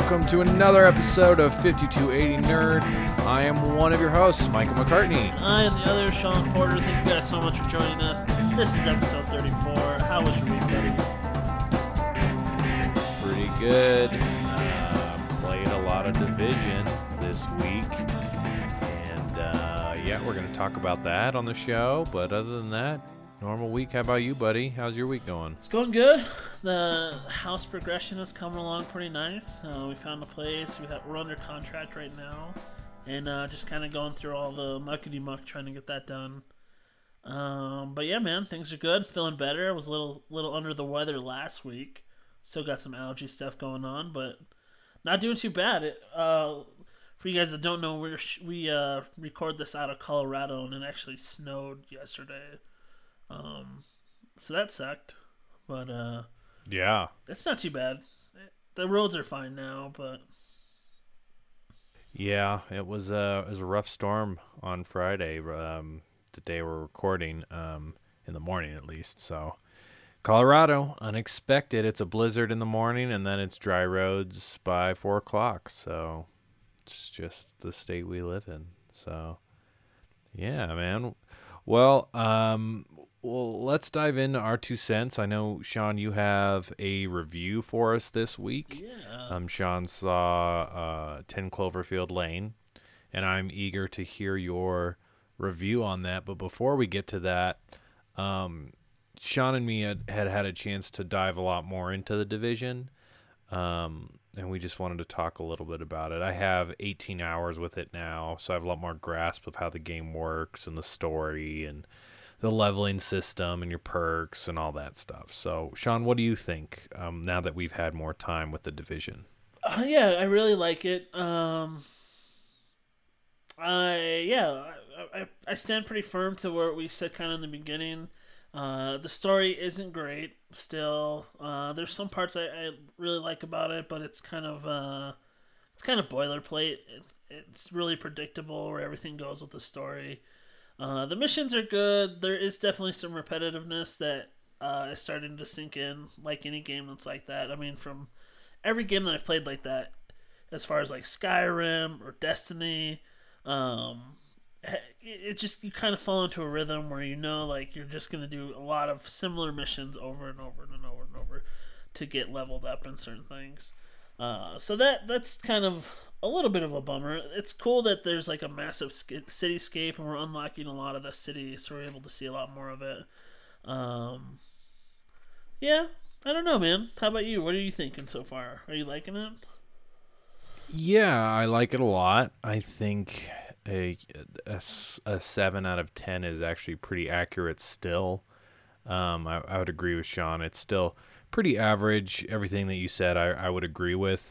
welcome to another episode of 5280 Nerd. I am one of your hosts, Michael McCartney. I am the other, Sean Porter. Thank you guys so much for joining us. This is episode 34. How was your week, buddy? Pretty good. Played a lot of Division this week. And yeah, we're going to talk about that on the show. But other than that, normal week. How about you, buddy? How's your week going? It's going good. The house progression is coming along pretty nice. We found a place. We're under contract right now. And just kind of going through all the muckety-muck trying to get that done. But yeah, man, things are good. Feeling better. I was a little under the weather last week. Still got some allergy stuff going on, but not doing too bad. For you guys that don't know, we record this out of Colorado, and it actually snowed yesterday. So that sucked, but yeah, it's not too bad. The roads are fine now, but yeah, it was a rough storm on Friday. The day we're recording, in the morning at least. So Colorado, unexpected. It's a blizzard in the morning, and then it's dry roads by 4:00. So it's just the state we live in. So yeah, man. Well, let's dive into our 2 cents. I know, Sean, you have a review for us this week. yeah. Sean saw 10 Cloverfield Lane, and I'm eager to hear your review on that. But before we get to that, Sean and me had a chance to dive a lot more into the Division, and we just wanted to talk a little bit about it. I have 18 hours with it now, so I have a lot more grasp of how the game works and the story and the leveling system and your perks and all that stuff. So, Sean, what do you think now that we've had more time with the Division? Yeah, I really like it. I stand pretty firm to what we said kind of in the beginning. The story isn't great still. There's some parts I really like about it, but it's kind of boilerplate. It's really predictable where everything goes with the story. The missions are good. There is definitely some repetitiveness that is starting to sink in, like any game that's like that. I mean, from every game that I've played like that, as far as like Skyrim or Destiny, it just, you kind of fall into a rhythm where like you're just going to do a lot of similar missions over and over and over and over to get leveled up in certain things. So that's kind of a little bit of a bummer. It's cool that there's like a massive cityscape and we're unlocking a lot of the city, so we're able to see a lot more of it. Yeah, I don't know, man. How about you? What are you thinking so far? Are you liking it? Yeah, I like it a lot. I think a 7 out of 10 is actually pretty accurate still. I would agree with Sean. It's still pretty average. Everything that you said, I would agree with.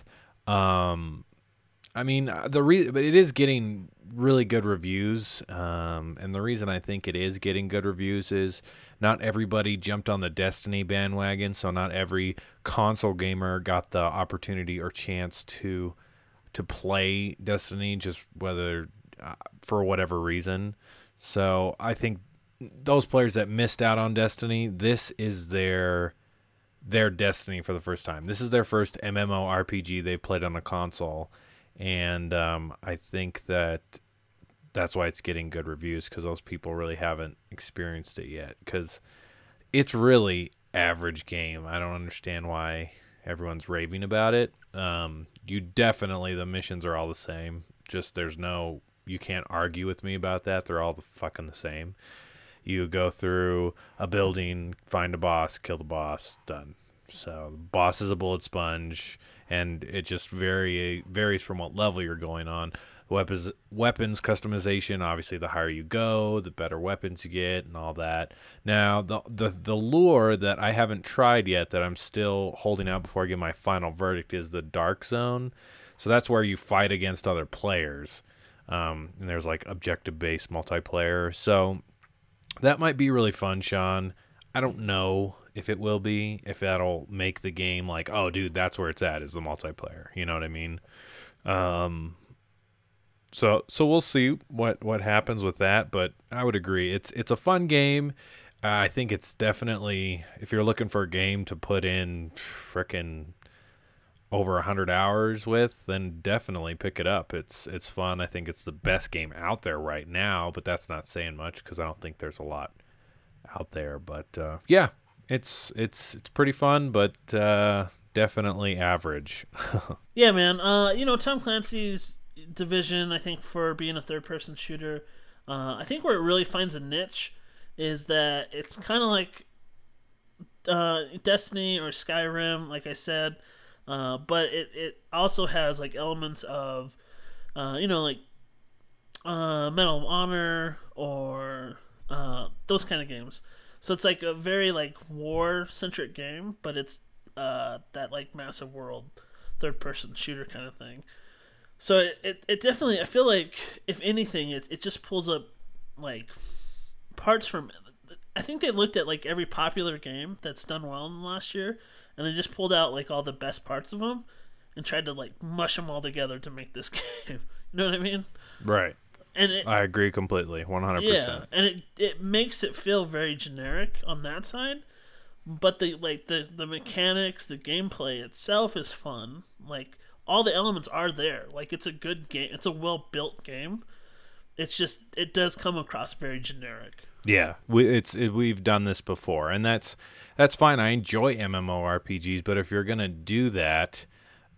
I mean, but it is getting really good reviews. And the reason I think it is getting good reviews is not everybody jumped on the Destiny bandwagon. So not every console gamer got the opportunity or chance to play Destiny, just whether for whatever reason. So I think those players that missed out on Destiny, this is their Destiny for the first time. This is their first MMORPG they've played on a console, and I think that's why it's getting good reviews, because those people really haven't experienced it yet, because it's really average game. I don't understand why everyone's raving about it. The missions are all the same. Just you can't argue with me about that. They're all fucking the same. You go through a building, find a boss, kill the boss, done. So the boss is a bullet sponge, and it just varies from what level you're going on. Weapons customization, obviously the higher you go, the better weapons you get and all that. Now, the lure that I haven't tried yet, that I'm still holding out before I give my final verdict, is the Dark Zone. So that's where you fight against other players. And there's like objective-based multiplayer. So that might be really fun, Sean. I don't know if it will be, if that'll make the game like, oh, dude, that's where it's at, is the multiplayer. You know what I mean? So we'll see what happens with that, but I would agree. It's a fun game. I think it's definitely, if you're looking for a game to put in frickin' over 100 hours with, then definitely pick it up. It's fun. I think it's the best game out there right now, but that's not saying much because I don't think there's a lot out there. But yeah, it's pretty fun, but definitely average. Yeah, man. Tom Clancy's Division, I think, for being a third-person shooter, I think where it really finds a niche is that it's kind of like Destiny or Skyrim, like I said, but it also has like elements of, like Medal of Honor or those kind of games. So it's like a very like war-centric game, but it's that like massive world third-person shooter kind of thing. So it definitely, I feel like if anything, it just pulls up like parts from. I think they looked at like every popular game that's done well in the last year, and they just pulled out like all the best parts of them, and tried to like mush them all together to make this game. You know what I mean? Right. And I agree completely, 100%. Yeah, and it makes it feel very generic on that side, but the mechanics, the gameplay itself is fun. Like all the elements are there. Like it's a good game. It's a well built game. It's just it does come across very generic. Yeah, we've done this before, and that's fine. I enjoy MMORPGs, but if you're gonna do that,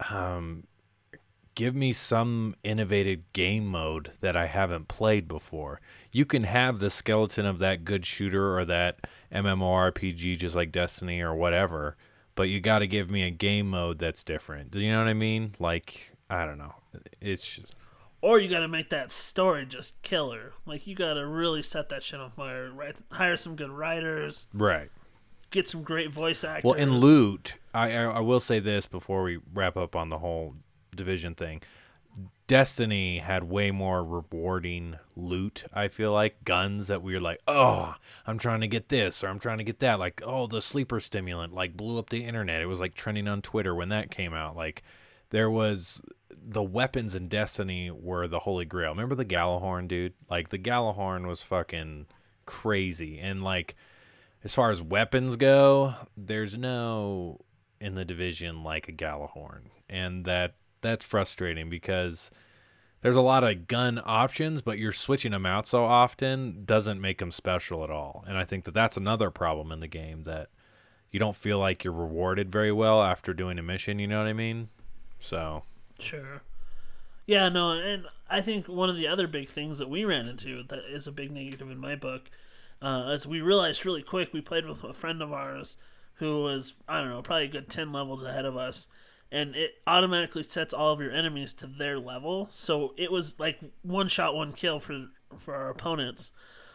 give me some innovative game mode that I haven't played before. You can have the skeleton of that good shooter or that MMORPG, just like Destiny or whatever, but you got to give me a game mode that's different. Do you know what I mean? Like, I don't know. It's just... Or you got to make that story just killer. Like, you got to really set that shit on fire. Right? Hire some good writers. Right. Get some great voice actors. Well, in loot, I will say this before we wrap up on the whole Division thing. Destiny had way more rewarding loot, I feel like. Guns that we were like, oh, I'm trying to get this or I'm trying to get that. Like, oh, the sleeper stimulant, like, blew up the internet. It was, like, trending on Twitter when that came out. Like, there was... The weapons in Destiny were the holy grail. Remember the Gjallarhorn, dude? Like, the Gjallarhorn was fucking crazy. And, like, as far as weapons go, there's no in the Division like a Gjallarhorn. And that's frustrating because there's a lot of gun options, but you're switching them out so often doesn't make them special at all. And I think that's another problem in the game, that you don't feel like you're rewarded very well after doing a mission, you know what I mean? So... Sure. Yeah, no, and I think one of the other big things that we ran into that is a big negative in my book, as we realized really quick, we played with a friend of ours who was, I don't know, probably a good 10 levels ahead of us, and it automatically sets all of your enemies to their level, so it was like one shot, one kill for our opponents.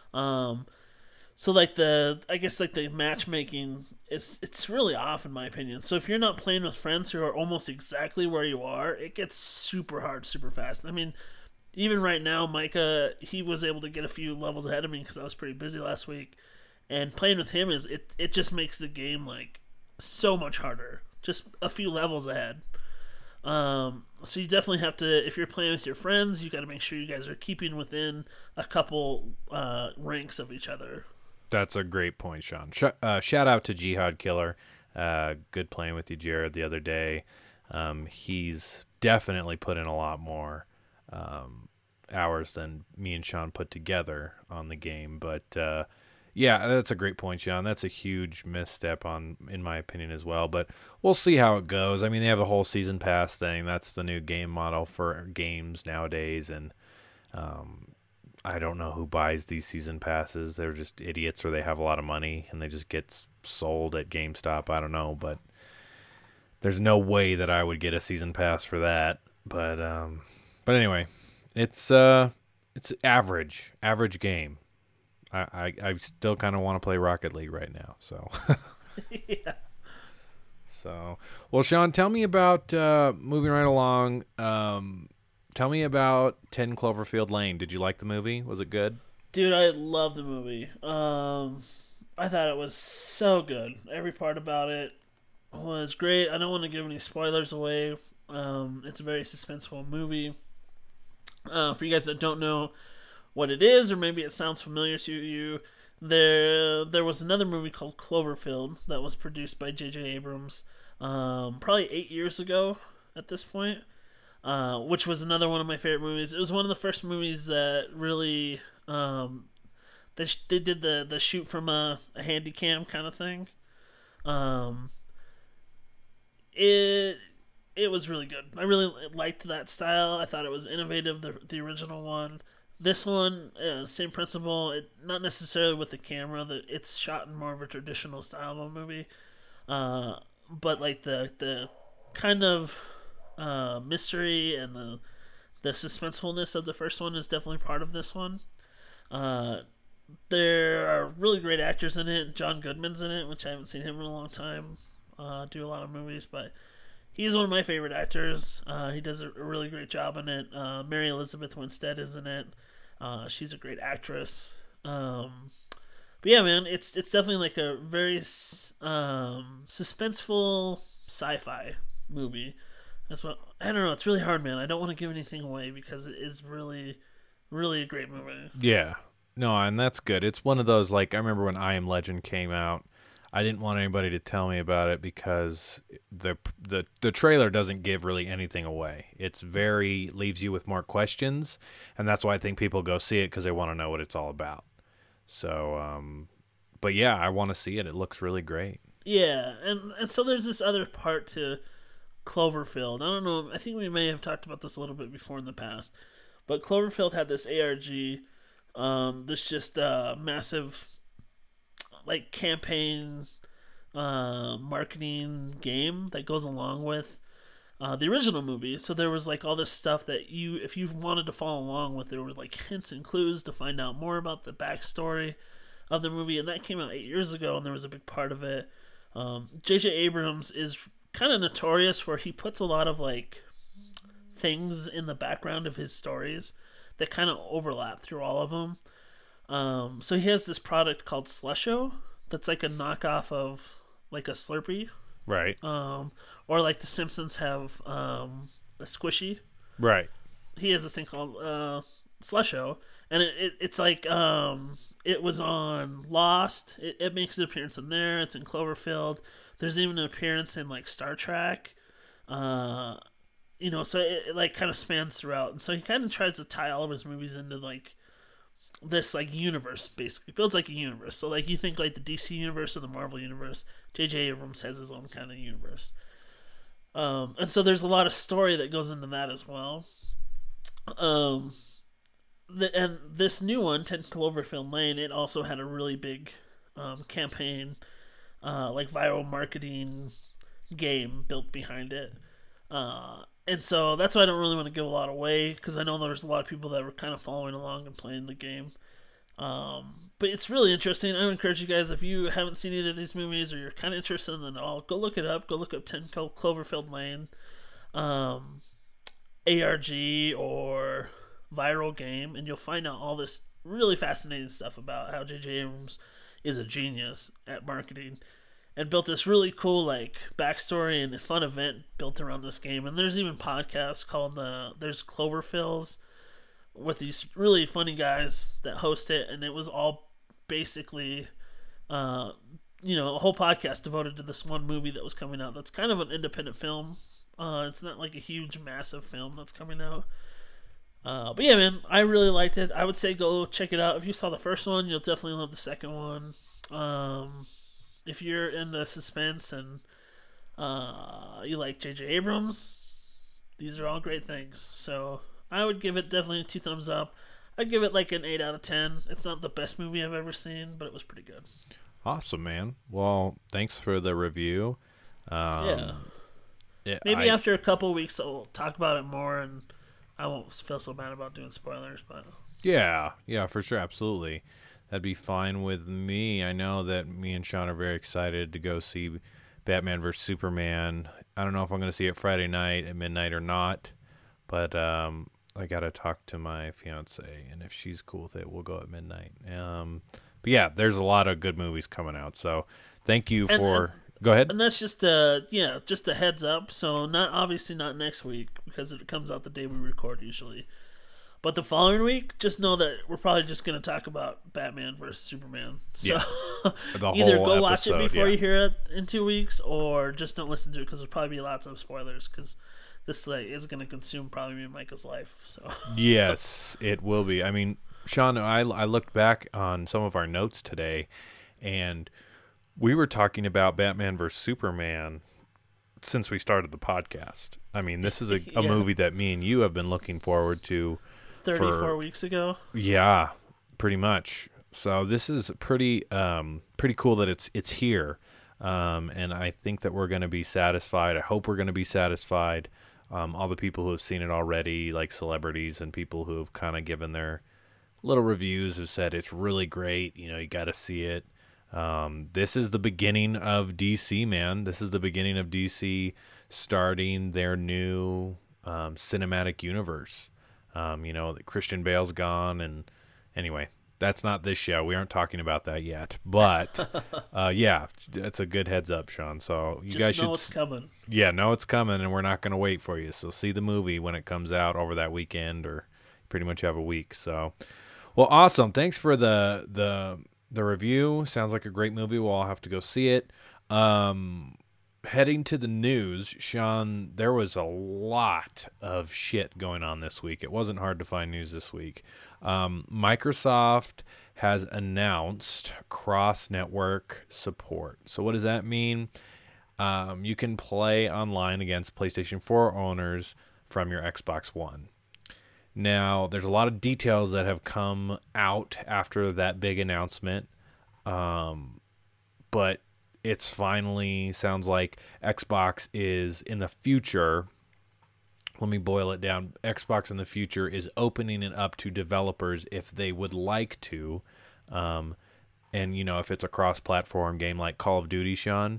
So like I guess the matchmaking it's really off in my opinion. So if you're not playing with friends who are almost exactly where you are, it gets super hard, super fast. I mean, even right now, Micah, he was able to get a few levels ahead of me because I was pretty busy last week, and playing with him it just makes the game like so much harder, just a few levels ahead. So you definitely have to, if you're playing with your friends, you got to make sure you guys are keeping within a couple ranks of each other. That's a great point, Sean. Shout out to Jihad Killer. Good playing with you, Jared, the other day. He's definitely put in a lot more hours than me and Sean put together on the game. But yeah, that's a great point, Sean. That's a huge misstep in my opinion as well. But we'll see how it goes. I mean, they have a whole season pass thing. That's the new game model for games nowadays, and I don't know who buys these season passes. They're just idiots, or they have a lot of money and they just get sold at GameStop. I don't know, but there's no way that I would get a season pass for that. But anyway, it's average game. I still kind of want to play Rocket League right now. So yeah. So, well, Sean, tell me about moving right along. Tell me about 10 Cloverfield Lane. Did you like the movie? Was it good? Dude, I love the movie. I thought it was so good. Every part about it was great. I don't want to give any spoilers away. It's a very suspenseful movie. For you guys that don't know what it is, or maybe it sounds familiar to you, there was another movie called Cloverfield that was produced by J.J. Abrams. probably 8 years ago at this point, which was another one of my favorite movies. It was one of the first movies that really they did the shoot from a handy cam kind of thing. Um, it it was really good. I really liked that style. I thought it was innovative. The original one. This one, same principle. It not necessarily with the camera. That it's shot in more of a traditional style of a movie, uh, but like the kind of mystery and the suspensefulness of the first one is definitely part of this one. Uh, there are really great actors in it. John Goodman's in it, which I haven't seen him in a long time. Do a lot of movies, but he's one of my favorite actors. He does a really great job in it. Mary Elizabeth Winstead is in it. She's a great actress. But yeah, man, it's definitely like a very suspenseful sci-fi movie. That's what I don't know. It's really hard, man. I don't want to give anything away because it is really, really a great movie. Yeah. No, and that's good. It's one of those, like, I remember when I Am Legend came out, I didn't want anybody to tell me about it because the trailer doesn't give really anything away. It's very leaves you with more questions, and that's why I think people go see it because they want to know what it's all about. So, but yeah, I want to see it. It looks really great. Yeah, and so there's this other part to Cloverfield. I don't know. I think we may have talked about this a little bit before in the past, but Cloverfield had this ARG, this just massive like campaign marketing game that goes along with the original movie. So there was like all this stuff that if you wanted to follow along with, there were like hints and clues to find out more about the backstory of the movie, and that came out 8 years ago, and there was a big part of it. J.J. Abrams is kind of notorious for he puts a lot of like things in the background of his stories that kind of overlap through all of them. So he has this product called Slusho that's like a knockoff of like a Slurpee. Right. Or like the Simpsons have a Squishy. Right. He has this thing called Slusho, and it's like it was on Lost. It makes an appearance in there. It's in Cloverfield. There's even an appearance in like Star Trek. So it like kind of spans throughout, and so he kind of tries to tie all of his movies into like this like universe. Basically builds like a universe. So like you think like the DC universe or the Marvel universe, J.J. Abrams has his own kind of universe. And so there's a lot of story that goes into that as well. And this new one, 10 Cloverfield Lane, it also had a really big campaign, like viral marketing game built behind it. And so that's why I don't really want to give a lot away, because I know there's a lot of people that were kind of following along and playing the game. But it's really interesting. I would encourage you guys, if you haven't seen either of these movies or you're kind of interested in them at all, go look it up. Go look up 10 Cloverfield Lane, ARG, or viral game, and you'll find out all this really fascinating stuff about how J.J. Abrams is a genius at marketing and built this really cool like backstory and a fun event built around this game. And there's even podcasts called there's Cloverfills with these really funny guys that host it, and it was all basically a whole podcast devoted to this one movie that was coming out. That's kind of an independent film. It's not like a huge massive film that's coming out. But yeah, man, I really liked it. I would say go check it out. If you saw the first one, you'll definitely love the second one. If you're into suspense and you like J.J. Abrams, these are all great things. So I would give it definitely 2 thumbs up. I'd give it like an 8 out of 10. It's not the best movie I've ever seen, but it was pretty good. Awesome, man. Well, thanks for the review. Yeah, maybe after a couple weeks I'll talk about it more, and I won't feel so bad about doing spoilers. But yeah, for sure, absolutely. That'd be fine with me. I know that me and Sean are very excited to go see Batman vs. Superman. I don't know if I'm going to see it Friday night at midnight or not, but I got to talk to my fiance, and if she's cool with it, we'll go at midnight. But yeah, there's a lot of good movies coming out, so thank you for... Go ahead. And that's just just a heads up. So obviously not next week because it comes out the day we record usually. But the following week, just know that we're probably just going to talk about Batman versus Superman. So either go watch it before you hear it in 2 weeks, or just don't listen to it because there'll probably be lots of spoilers because this is going to consume probably me and Micah's life. So yes, it will be. I mean, Sean, I looked back on some of our notes today, and we were talking about Batman versus Superman since we started the podcast. I mean, this is a movie that me and you have been looking forward to 34 weeks ago. Yeah, pretty much. So this is pretty cool that it's here, and I think that we're going to be satisfied. I hope we're going to be satisfied. All the people who have seen it already, like celebrities and people who have kind of given their little reviews, have said it's really great. You know, you got to see it. This is the beginning of DC, man. This is the beginning of DC starting their new cinematic universe. Christian Bale's gone, and anyway, that's not this show. We aren't talking about that yet. But yeah, it's a good heads up, Sean. So you guys should know it's coming. Yeah, know it's coming, and we're not going to wait for you. So see the movie when it comes out over that weekend, or pretty much have a week. So, well, awesome. Thanks for the review. Sounds like a great movie. We'll all have to go see it. Heading to the news, Sean, there was a lot of shit going on this week. It wasn't hard to find news this week. Microsoft has announced cross-network support. So what does that mean? You can play online against PlayStation 4 owners from your Xbox One. Now, there's a lot of details that have come out after that big announcement, but it's finally sounds like Xbox is in the future. Let me boil it down. Xbox in the future is opening it up to developers if they would like to. And, if it's a cross-platform game like Call of Duty, Sean,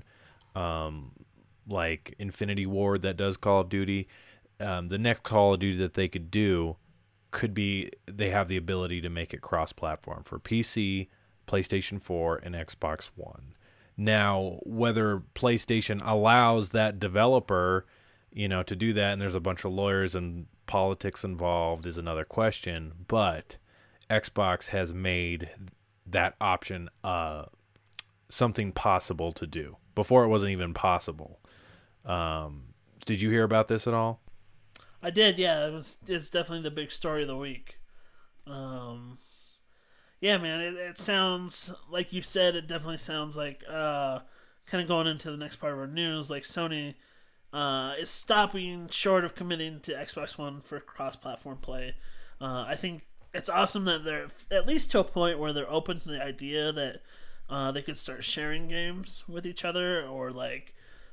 like Infinity Ward that does Call of Duty, the next Call of Duty that they could do could be they have the ability to make it cross-platform for PC, PlayStation 4, and Xbox One. Now, whether PlayStation allows that developer, to do that, and there's a bunch of lawyers and politics involved, is another question. But Xbox has made that option something possible to do. Before it wasn't even possible. Did you hear about this at all? I did, yeah. It's definitely the big story of the week. Yeah, man, it sounds, like you said, it definitely sounds like, kind of going into the next part of our news, like Sony is stopping short of committing to Xbox One for cross-platform play. I think it's awesome that they're, at least to a point where they're open to the idea that they could start sharing games with each other, or like,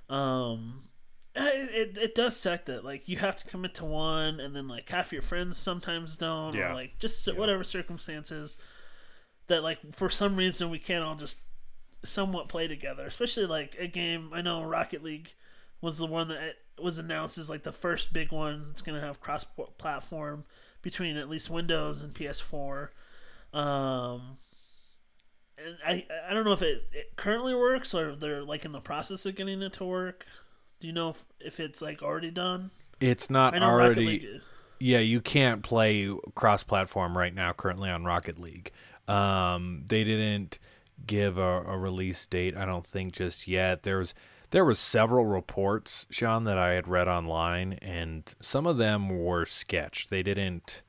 it does suck that like you have to commit to one, and then like half your friends sometimes don't, or like just whatever circumstances. That like for some reason we can't all just somewhat play together, especially like a game. I know Rocket League was the one that was announced as like the first big one that's going to have cross-platform between at least Windows and PS4. And I don't know if it currently works, or if they're like in the process of getting it to work. Do you know if it's like already done? It's not already. Yeah, you can't play cross-platform right now currently on Rocket League. They didn't give a release date, I don't think, just yet. There was several reports, Sean, that I had read online, and some of them were sketch. They didn't.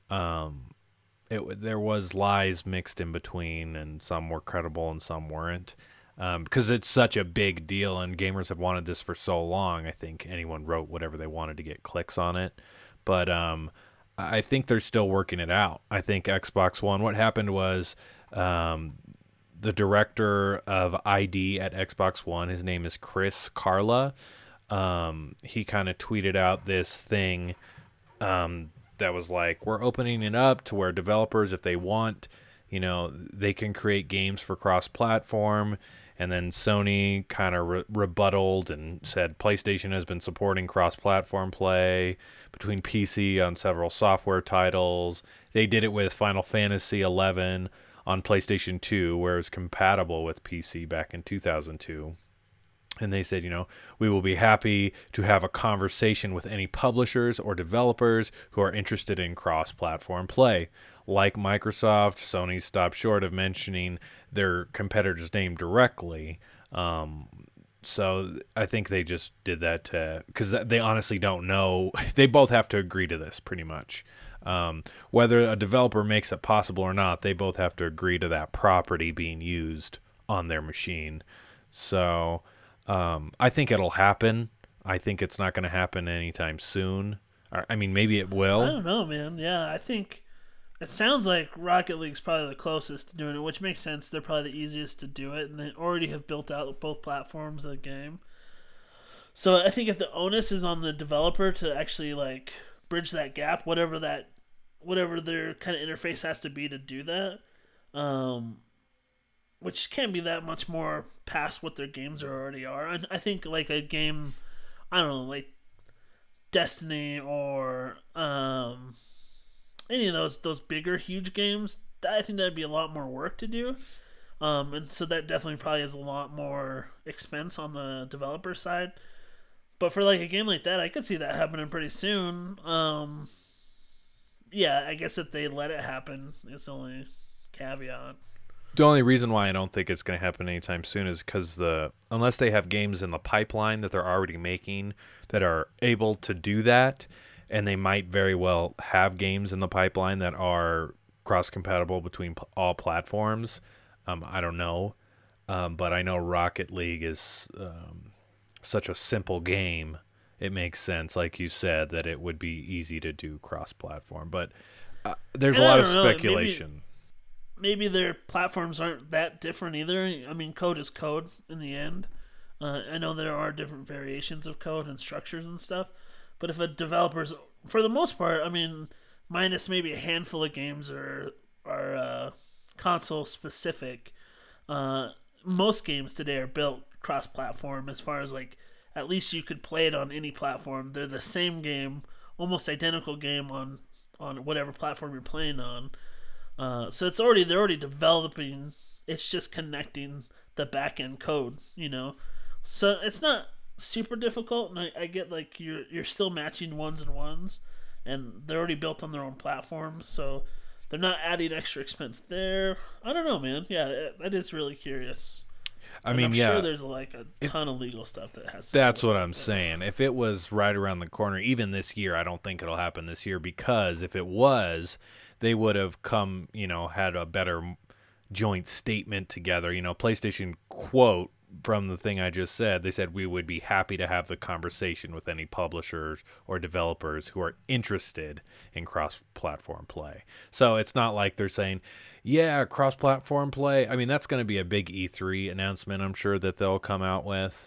There was lies mixed in between, and some were credible and some weren't. Because it's such a big deal, and gamers have wanted this for so long. I think anyone wrote whatever they wanted to get clicks on it. But I think they're still working it out. I think Xbox One, what happened was the director of ID at Xbox One, his name is Chris Carla. He kind of tweeted out this thing that was like, we're opening it up to where developers, if they want, they can create games for cross-platform. And then Sony kind of rebutted and said PlayStation has been supporting cross-platform play between PC on several software titles. They did it with Final Fantasy XI on PlayStation 2, where it was compatible with PC back in 2002. And they said, we will be happy to have a conversation with any publishers or developers who are interested in cross-platform play. Like Microsoft, Sony stopped short of mentioning their competitor's name directly. So I think they just did that because they honestly don't know. They both have to agree to this pretty much. Whether a developer makes it possible or not, they both have to agree to that property being used on their machine. So I think it'll happen. I think it's not going to happen anytime soon. I mean, maybe it will. I don't know, man. Yeah, I think it sounds like Rocket League's probably the closest to doing it, which makes sense. They're probably the easiest to do it, and they already have built out both platforms of the game. So I think if the onus is on the developer to actually like bridge that gap, whatever their kind of interface has to be to do that, which can't be that much more past what their games already are. And I think like a game, I don't know, like Destiny or any of those bigger, huge games, I think that'd be a lot more work to do. And so that definitely probably is a lot more expense on the developer side. But for like a game like that, I could see that happening pretty soon. Yeah, I guess if they let it happen, it's the only caveat. The only reason why I don't think it's going to happen anytime soon is because unless they have games in the pipeline that they're already making that are able to do that, and they might very well have games in the pipeline that are cross-compatible between all platforms. I don't know, but I know Rocket League is such a simple game. It makes sense, like you said, that it would be easy to do cross-platform. But there's a lot of speculation. Maybe their platforms aren't that different either. I mean, code is code in the end. I know there are different variations of code and structures and stuff. But if a developer's, for the most part, I mean, minus maybe a handful of games are console specific, most games today are built cross-platform as far as like, at least you could play it on any platform. They're the same game, almost identical game on whatever platform you're playing on. So they're already developing. It's just connecting the back end code, So it's not super difficult, and I get like you're still matching ones and ones, and they're already built on their own platforms, so they're not adding extra expense there. I don't know, man. Yeah, that is really curious. I mean, I'm yeah, sure there's like a ton of legal stuff that has to that's what I'm saying. If it was right around the corner, even this year, I don't think it'll happen this year, because if it was, they would have come, had a better joint statement together. PlayStation quote from the thing I just said, they said we would be happy to have the conversation with any publishers or developers who are interested in cross-platform play. So it's not like they're saying, yeah, cross-platform play. I mean, that's going to be a big E3 announcement, I'm sure, that they'll come out with.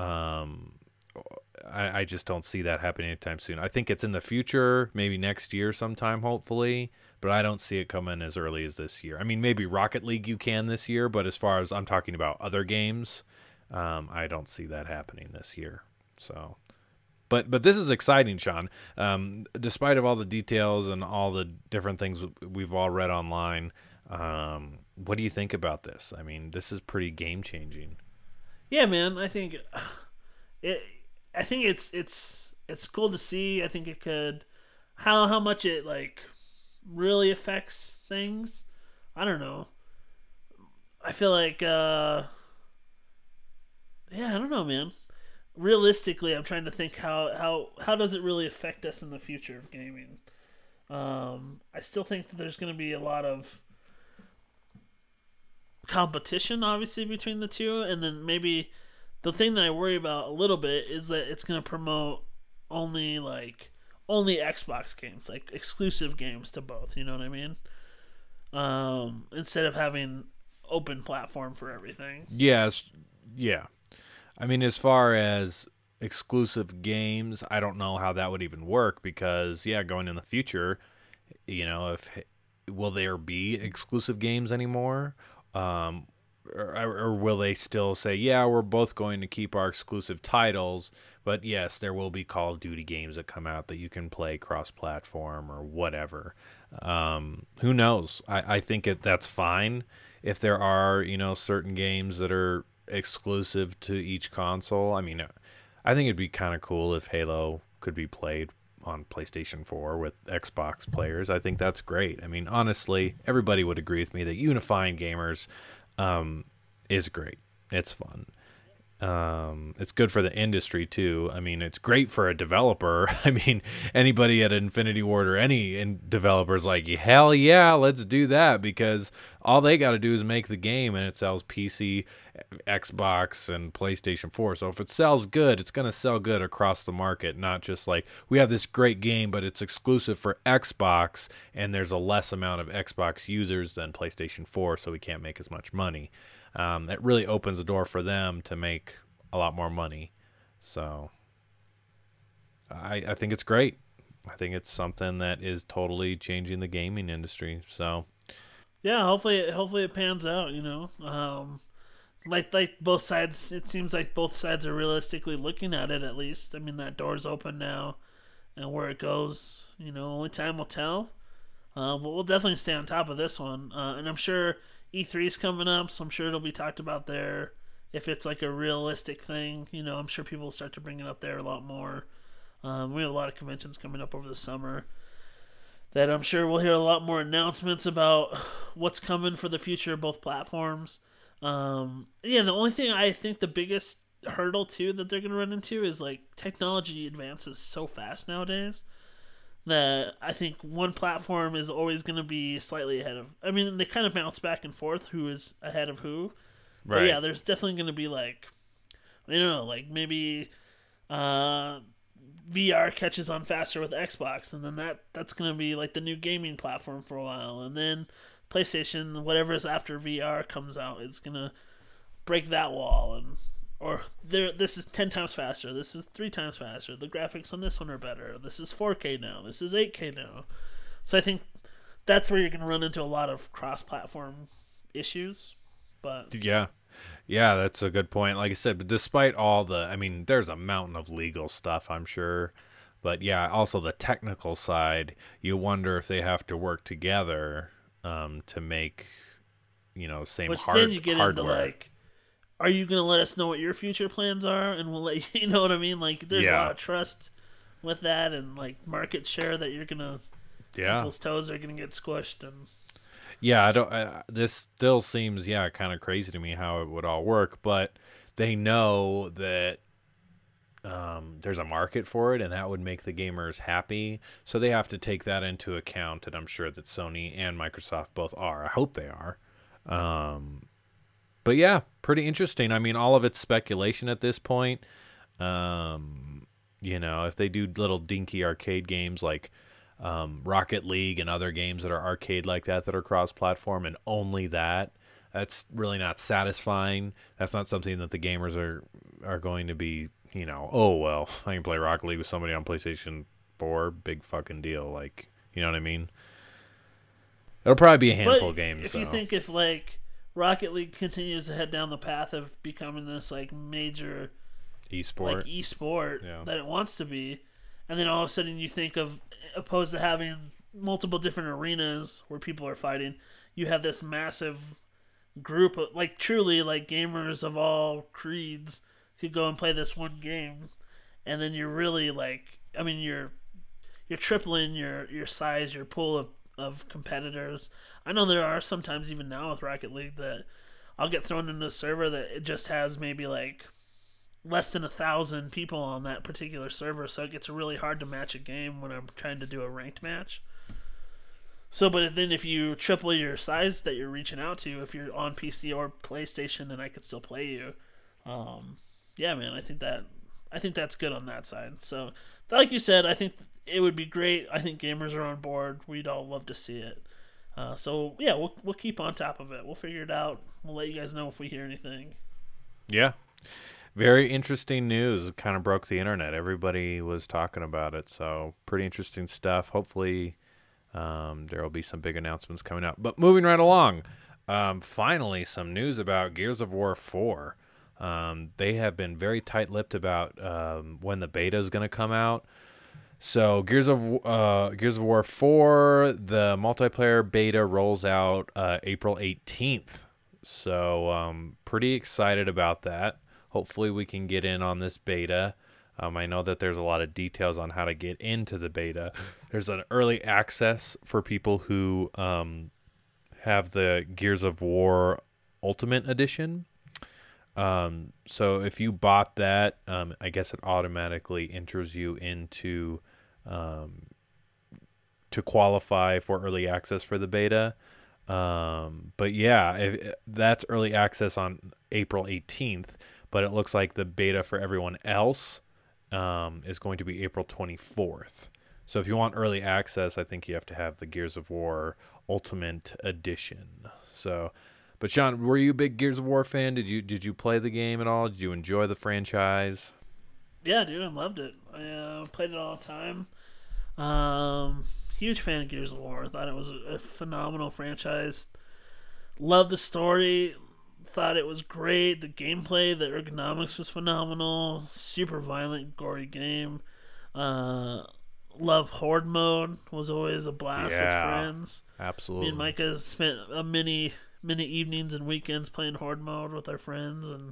I just don't see that happening anytime soon. I think it's in the future, maybe next year sometime, hopefully, but I don't see it coming as early as this year. I mean, maybe Rocket League you can this year, but as far as I'm talking about other games, I don't see that happening this year. So, but this is exciting, Sean. Despite of all the details and all the different things we've all read online, what do you think about this? I mean, this is pretty game changing. Yeah, man. I think it's cool to see. I think it could how much it like really affects things. I don't know. I feel like I don't know, man. Realistically, I'm trying to think how does it really affect us in the future of gaming. I still think that there's going to be a lot of competition, obviously, between the two, and then maybe the thing that I worry about a little bit is that it's going to promote only Xbox games, like exclusive games to both. You know what I mean? Instead of having open platform for everything. Yes, yeah. I mean, as far as exclusive games, I don't know how that would even work, because going in the future, will there be exclusive games anymore? Or will they still say, we're both going to keep our exclusive titles, but yes, there will be Call of Duty games that come out that you can play cross-platform or whatever. Who knows? I think that's fine if there are, certain games that are exclusive to each console. I mean, I think it'd be kind of cool if Halo could be played on PlayStation 4 with Xbox players. I think that's great. I mean, honestly, everybody would agree with me that unifying gamers is great. It's fun. It's good for the industry too. I mean, it's great for a developer. I mean, anybody at Infinity Ward or any developer's like, hell yeah, let's do that, because all they got to do is make the game and it sells PC, Xbox, and PlayStation 4. So if it sells good, it's going to sell good across the market, not just like, we have this great game, but it's exclusive for Xbox and there's a less amount of Xbox users than PlayStation 4, so we can't make as much money. It really opens the door for them to make a lot more money. So I think it's great. I think it's something that is totally changing the gaming industry. So Yeah, hopefully it pans out. Like both sides, it seems like both sides are realistically looking at it. At least, I mean, that door's open now, and where it goes, only time will tell. But we'll definitely stay on top of this one, and I'm sure E3 is coming up, so I'm sure it'll be talked about there. If it's like a realistic thing, I'm sure people will start to bring it up there a lot more. We have a lot of conventions coming up over the summer that I'm sure we'll hear a lot more announcements about what's coming for the future of both platforms. The only thing I think the biggest hurdle too that they're going to run into is like technology advances so fast nowadays that I think one platform is always going to be slightly ahead of. I mean, they kind of bounce back and forth who is ahead of who. Right. But yeah, there's definitely going to be like, I don't know, like maybe VR catches on faster with Xbox, and then that's going to be like the new gaming platform for a while, and then PlayStation, whatever is after VR comes out, it's going to break that wall, or this is 10 times faster, this is 3 times faster, the graphics on this one are better, this is 4K now, this is 8K now. So I think that's where you're going to run into a lot of cross-platform issues. But yeah, that's a good point. Like I said, but despite all there's a mountain of legal stuff, I'm sure. But yeah, also the technical side, you wonder if they have to work together to make, same Which then you get hardware. Into like, are you going to let us know what your future plans are, and we'll let you know what I mean? Like, there's a lot of trust with that, and like market share that you're gonna, people's toes are gonna get squished, and this still seems kind of crazy to me how it would all work, but they know that there's a market for it, and that would make the gamers happy. So they have to take that into account, and I'm sure that Sony and Microsoft both are. I hope they are. But yeah, pretty interesting. I mean, all of it's speculation at this point. If they do little dinky arcade games like Rocket League and other games that are arcade like that are cross-platform, and only that's really not satisfying. That's not something that the gamers are going to be, oh, well, I can play Rocket League with somebody on PlayStation 4, big fucking deal. Like, you know what I mean? It'll probably be a handful of games. You think if, like, Rocket League continues to head down the path of becoming this, like, major esport that it wants to be, and then all of a sudden you think of, opposed to having multiple different arenas where people are fighting, you have this massive group of, like, truly, like, gamers of all creeds could go and play this one game, and then you're really, like, I mean, you're tripling your size, your pool of competitors. I know there are sometimes, even now with Rocket League, that I'll get thrown into a server that it just has maybe, like, less than 1,000 people on that particular server, so it gets really hard to match a game when I'm trying to do a ranked match. So, but then if you triple your size that you're reaching out to, if you're on PC or PlayStation, and I could still play you, man, I think that's good on that side. So, like you said, I think it would be great. I think gamers are on board. We'd all love to see it. So yeah, we'll keep on top of it. We'll figure it out. We'll let you guys know if we hear anything. Yeah. Very interesting news. It kind of broke the internet. Everybody was talking about it. So pretty interesting stuff. Hopefully there will be some big announcements coming up. But moving right along, finally some news about Gears of War 4. They have been very tight-lipped about when the beta is going to come out. So Gears of War 4, the multiplayer beta rolls out April 18th. So pretty excited about that. Hopefully we can get in on this beta. I know that there's a lot of details on how to get into the beta. There's an early access for people who have the Gears of War Ultimate Edition. So if you bought that, I guess it automatically enters you into to qualify for early access for the beta. But yeah, that's early access on April 18th, but it looks like the beta for everyone else is going to be April 24th. So if you want early access, I think you have to have the Gears of War Ultimate Edition. So, but Sean, were you a big Gears of War fan? Did you play the game at all? Did you enjoy the franchise? Yeah, dude, I loved it. I played it all the time. Huge fan of Gears of War. Thought it was a phenomenal franchise. Loved the story. Thought it was great. The gameplay, the ergonomics was phenomenal. Super violent, gory game. Love Horde mode. Was always a blast with friends. Absolutely. Me and Micah spent many evenings and weekends playing Horde mode with our friends, and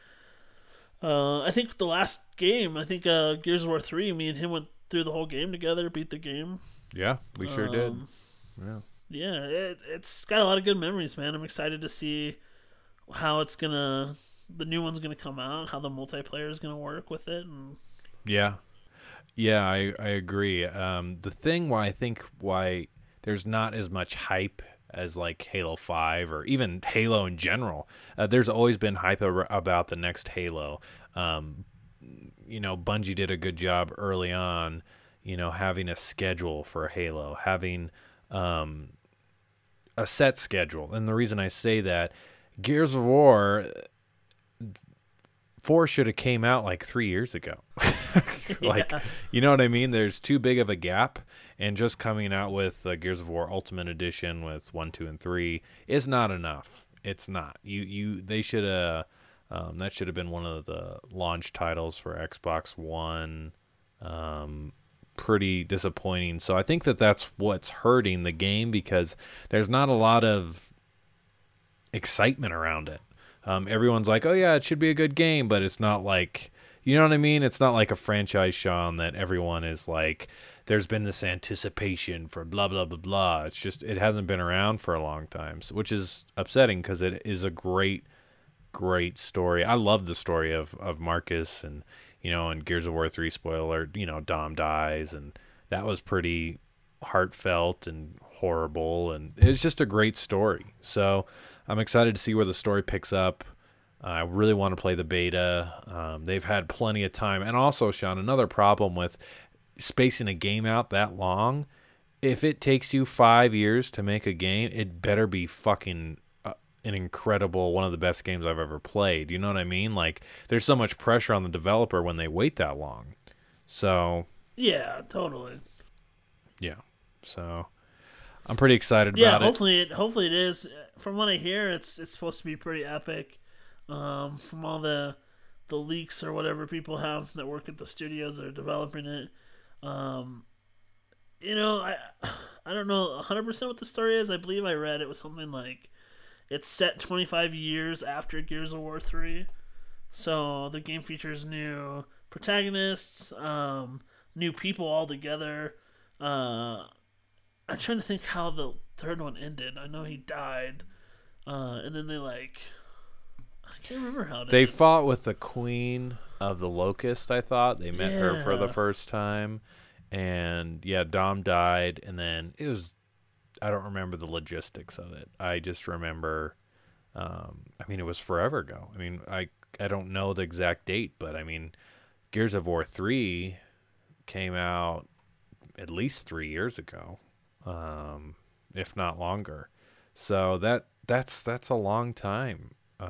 I think the last game, Gears of War 3, me and him went through the whole game together, beat the game. Yeah, we sure did. Yeah. Yeah, it's got a lot of good memories, man. I'm excited to see how the new one's gonna come out, how the multiplayer is gonna work with it. And yeah, I agree. The thing why there's not as much hype as like Halo 5 or even Halo in general. There's always been hype about the next Halo. Bungie did a good job early on, having a schedule for Halo, having a set schedule. And the reason I say that, Gears of War 4 should have came out like 3 years ago. You know what I mean? There's too big of a gap, and just coming out with Gears of War Ultimate Edition with 1, 2, and 3 is not enough. It's not. They should have. That should have been one of the launch titles for Xbox One. Pretty disappointing. So I think that's what's hurting the game, because there's not a lot of excitement around it. Everyone's like, oh yeah, it should be a good game, but it's not like, you know what I mean? It's not like a franchise, Sean, that everyone is like, there's been this anticipation for blah, blah, blah, blah. It's just, it hasn't been around for a long time, which is upsetting, because it is a great story. I love the story of Marcus, and in Gears of War 3, spoiler, Dom dies, and that was pretty heartfelt and horrible, and it's just a great story. So I'm excited to see where the story picks up. I really want to play the beta. They've had plenty of time. And also, Sean, another problem with spacing a game out that long, if it takes you 5 years to make a game, it better be fucking an incredible, one of the best games I've ever played. You know what I mean? Like, there's so much pressure on the developer when they wait that long. So yeah, totally. Yeah. So I'm pretty excited about it. Hopefully it is. From what I hear, it's supposed to be pretty epic. From all the leaks or whatever people have that work at the studios that are developing it. I don't know 100% what the story is. I believe I read it was something like it's set 25 years after Gears of War 3. So the game features new protagonists, new people altogether. I'm trying to think how the third one ended. I know he died. And then I can't remember how it They ended. fought with the Queen of the Locust, I thought. They met her for the first time. And, yeah, Dom died. And then it was... I don't remember the logistics of it. I just remember... it was forever ago. I don't know the exact date, but, Gears of War 3 came out at least 3 years ago, if not longer. So that's a long time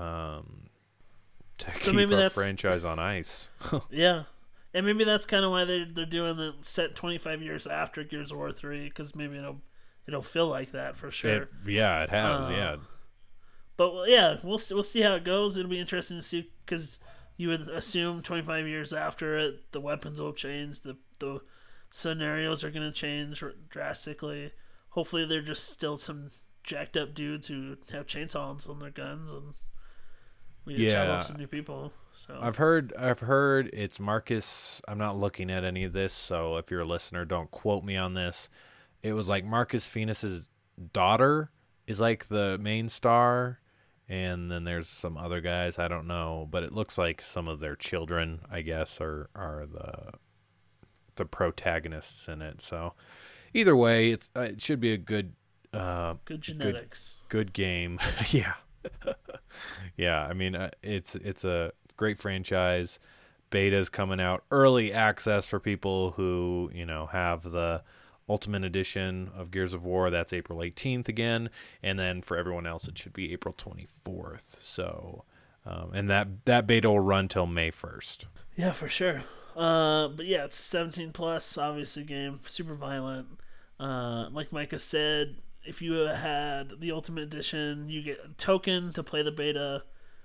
to keep a franchise on ice. Yeah, and maybe that's kind of why they're doing the set 25 years after Gears of War 3, because maybe it'll feel like that for sure. It has. Yeah. But yeah, we'll see how it goes. It'll be interesting to see, because you would assume 25 years after it, the weapons will change, the scenarios are going to change drastically. Hopefully, they're just still some jacked up dudes who have chainsaws on their guns, and we need to chop up some new people. So I've heard it's Marcus. I'm not looking at any of this, so if you're a listener, don't quote me on this. It was like Marcus Phoenix's daughter is like the main star, and then there's some other guys I don't know, but it looks like some of their children, I guess, are the protagonists in it. So either way, it should be a good genetics, good game. Yeah. Yeah, I mean, it's a great franchise. Beta's coming out, early access for people who have the Ultimate Edition of Gears of War. That's April 18th again, and then for everyone else, it should be April 24th. So, and that beta will run till May 1st. Yeah, for sure. But yeah, it's 17 plus, obviously game, super violent. Like Micah said, if you had the Ultimate Edition, you get a token to play the beta.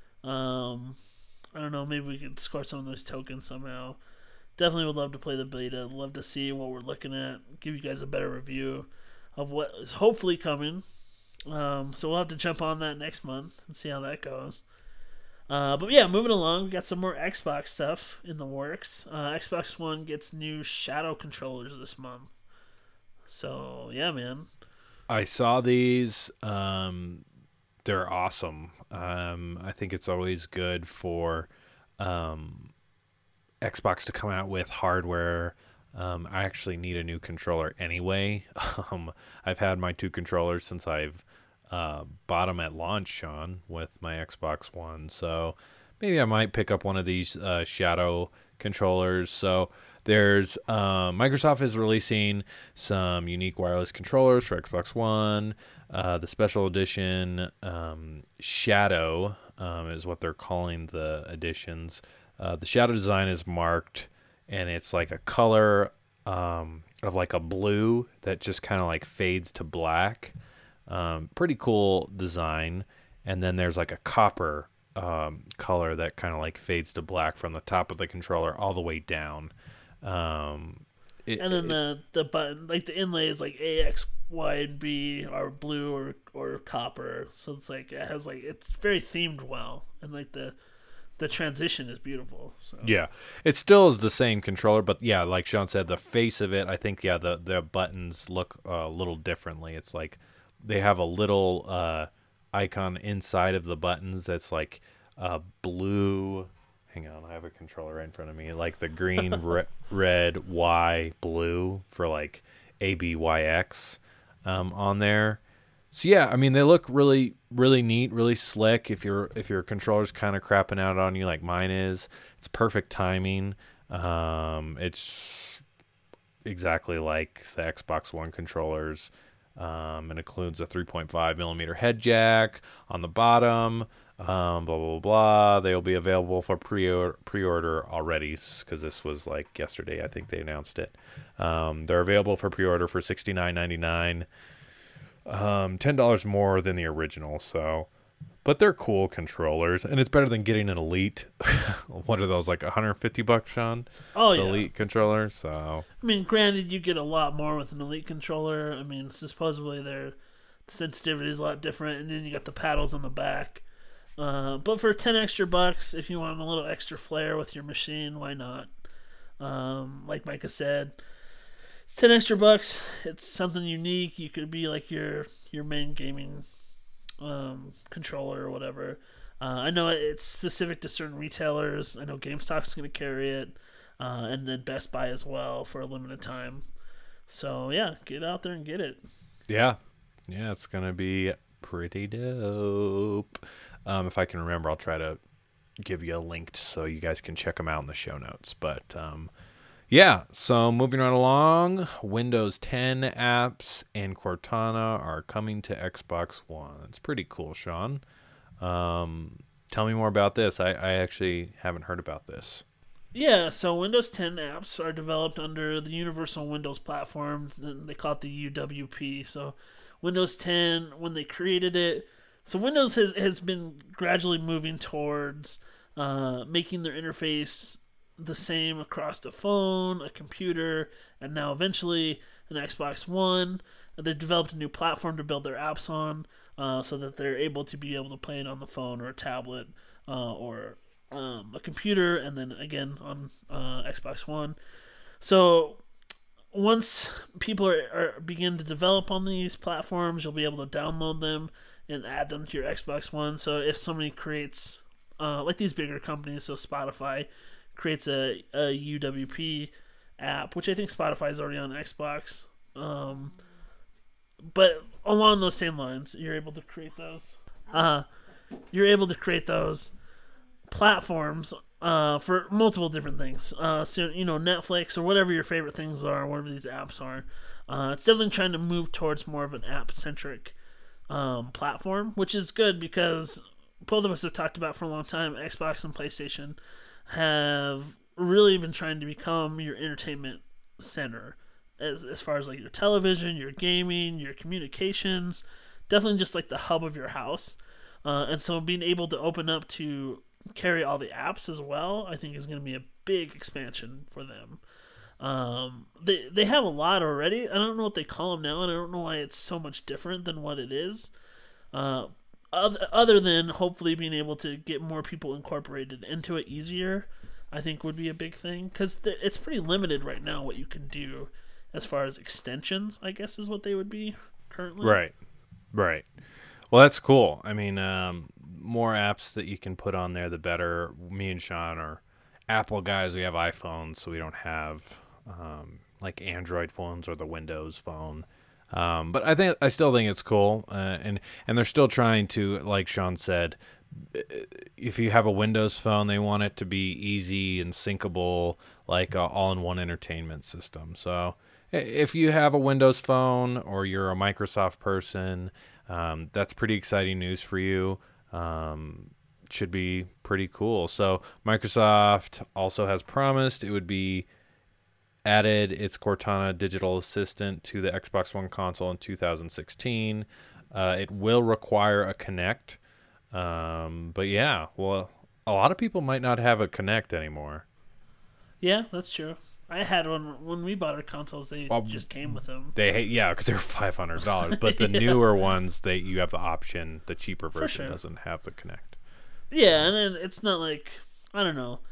I don't know, maybe we could score some of those tokens somehow. Definitely would love to play the beta. Love to see what we're looking at. Give you guys a better review of what is hopefully coming. So we'll have to jump on that next month and see how that goes. But yeah, moving along, we got some more Xbox stuff in the works. Xbox One gets new Shadow controllers this month. So yeah, man. I saw these. They're awesome. I think it's always good for Xbox to come out with hardware. I actually need a new controller anyway. I've had my two controllers since I've bought them at launch, Sean, with my Xbox One. So maybe I might pick up one of these Shadow controllers. So there's Microsoft is releasing some unique wireless controllers for Xbox One. The special edition Shadow is what they're calling the editions. The Shadow design is marked, and it's like a color of like a blue that just kind of like fades to black. Pretty cool design. And then there's like a copper color that kind of like fades to black from the top of the controller all the way down. And then the button, like the inlay is like A, X, Y, and B are blue or copper. So it's like it has like it's very themed well, and like the transition is beautiful. So yeah, it still is the same controller, but yeah, like Sean said, the face of it, I think the buttons look a little differently. It's like they have a little icon inside of the buttons that's like blue. Hang on, I have a controller right in front of me. Like the green, red, Y, blue for like A, B, Y, X on there. So yeah, I mean they look really, really neat, really slick. If your controller's kind of crapping out on you like mine is, it's perfect timing. It's exactly like the Xbox One controllers. It includes a 3.5 millimeter head jack on the bottom. Blah blah blah. They'll be available for pre-order already because this was like yesterday. I think they announced it. They're available for pre-order for $69.99. $10 more than the original. So, but they're cool controllers, and it's better than getting an Elite. What are those, like $150, Sean? Oh the yeah, Elite controller. So I mean, granted, you get a lot more with an Elite controller. I mean, supposedly their sensitivity is a lot different, and then you got the paddles on the back. But for 10 extra bucks, if you want a little extra flair with your machine, why not? Like Micah said, it's 10 extra bucks. It's something unique. You could be like your main gaming controller or whatever. I know it's specific to certain retailers. I know GameStop's going to carry it, and then Best Buy as well for a limited time. So yeah, get out there and get it. yeah, it's gonna be pretty dope. If I can remember, I'll try to give you a link so you guys can check them out in the show notes. But yeah, so moving right along, Windows 10 apps and Cortana are coming to Xbox One. It's pretty cool, Sean. Tell me more about this. I actually haven't heard about this. Yeah, so Windows 10 apps are developed under the Universal Windows Platform. They call it the UWP. So Windows 10, when they created it, so Windows has been gradually moving towards making their interface the same across the phone, a computer, and now eventually an Xbox One. They've developed a new platform to build their apps on, so that they're able to play it on the phone or a tablet or a computer, and then again on Xbox One. So once people begin to develop on these platforms, you'll be able to download them and add them to your Xbox One. So if somebody creates, like these bigger companies, so Spotify creates a UWP app, which I think Spotify is already on Xbox. But along those same lines, you're able to create those. You're able to create those platforms for multiple different things. So Netflix or whatever your favorite things are, whatever these apps are. It's definitely trying to move towards more of an app-centric platform, which is good because both of us have talked about for a long time. Xbox and PlayStation have really been trying to become your entertainment center, as far as like your television, your gaming, your communications, definitely just like the hub of your house. And so being able to open up to carry all the apps as well, I think is going to be a big expansion for them. They have a lot already. I don't know what they call them now, and I don't know why it's so much different than what it is. Other than hopefully being able to get more people incorporated into it easier, I think would be a big thing, because it's pretty limited right now what you can do as far as extensions, I guess is what they would be currently. Right. Well, that's cool. I mean, more apps that you can put on there, the better. Me and Sean are Apple guys. We have iPhones, so we don't have like Android phones or the Windows phone. But I still think it's cool, and they're still trying to, like Sean said, if you have a Windows phone, they want it to be easy and syncable, like an all-in-one entertainment system. So if you have a Windows phone or you're a Microsoft person, that's pretty exciting news for you. Should be pretty cool. So Microsoft also has promised it would be added its Cortana digital assistant to the Xbox One console in 2016. It will require a Kinect. But yeah, well, a lot of people might not have a Kinect anymore. Yeah, that's true. I had one when we bought our consoles. They just came with them. Because they're $500. But the newer ones, you have the option. The cheaper version doesn't have the Kinect. Yeah, and then it's not like, I don't know.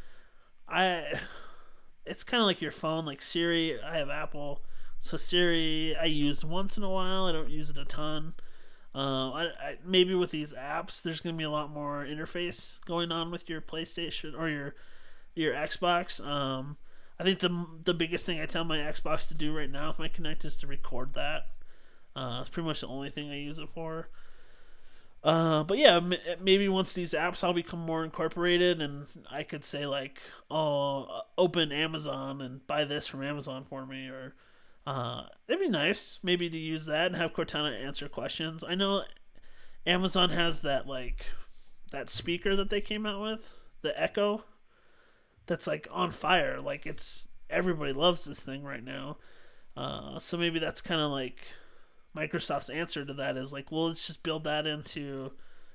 It's kind of like your phone, like Siri. I have Apple, so Siri I use once in a while. I don't use it a ton. Maybe with these apps, there's going to be a lot more interface going on with your PlayStation or your Xbox. I think the biggest thing I tell my Xbox to do right now with my Kinect is to record that. It's pretty much the only thing I use it for. But yeah, maybe once these apps all become more incorporated, and I could say like, oh, open Amazon and buy this from Amazon for me, or it'd be nice maybe to use that and have Cortana answer questions. I know Amazon has that speaker that they came out with, the Echo, that's like on fire. Like everybody loves this thing right now. So maybe that's kind of like Microsoft's answer to that is like, well, let's just build that into,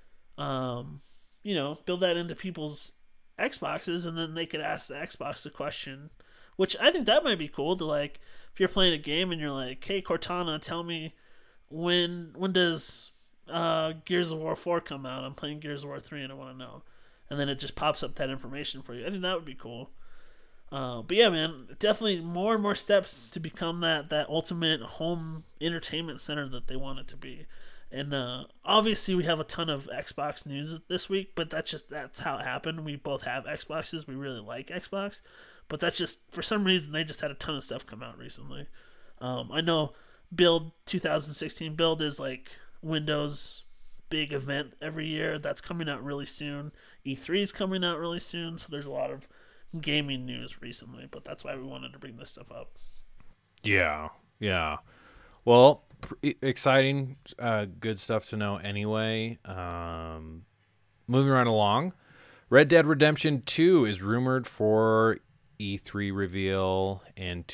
people's Xboxes, and then they could ask the Xbox a question, which I think that might be cool to, like, if you're playing a game and you're like, hey, Cortana, tell me when does Gears of War 4 come out? I'm playing Gears of War 3 and I want to know. And then it just pops up that information for you. I think that would be cool. But yeah, man, definitely more and more steps to become that ultimate home entertainment center that they want it to be. And obviously we have a ton of Xbox news this week, but that's how it happened. We both have Xboxes. We really like Xbox. But that's just, for some reason, they just had a ton of stuff come out recently. I know 2016 Build is like Windows' big event every year. That's coming out really soon. E3 is coming out really soon, so there's a lot of gaming news recently, but that's why we wanted to bring this stuff up. Yeah. Well, exciting, good stuff to know anyway. Moving right along, Red Dead Redemption 2 is rumored for E3 reveal and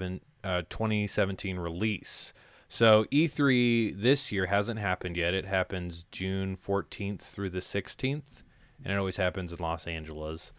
2017 release. So E3 this year hasn't happened yet. It happens June 14th through the 16th, and it always happens in Los Angeles.